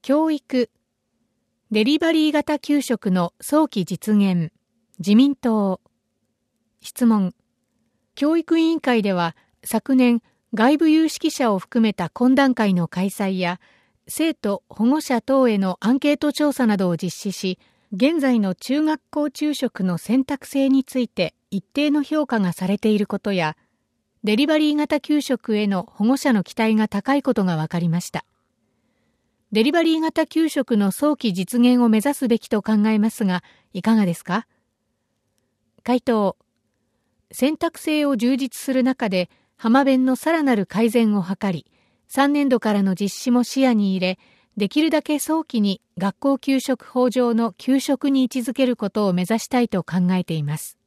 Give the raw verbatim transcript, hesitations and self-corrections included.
教育、デリバリー型給食の早期実現、自民党。質問。教育委員会では昨年外部有識者を含めた懇談会の開催や生徒・保護者等へのアンケート調査などを実施し、現在の中学校昼食の選択性について一定の評価がされていることや、デリバリー型給食への保護者の期待が高いことが分かりました。デリバリー型給食の早期実現を目指すべきと考えますが、いかがですか？回答。選択性を充実する中で、浜弁のさらなる改善を図り、さんねんどからの実施も視野に入れ、できるだけ早期に学校給食法上の給食に位置づけることを目指したいと考えています。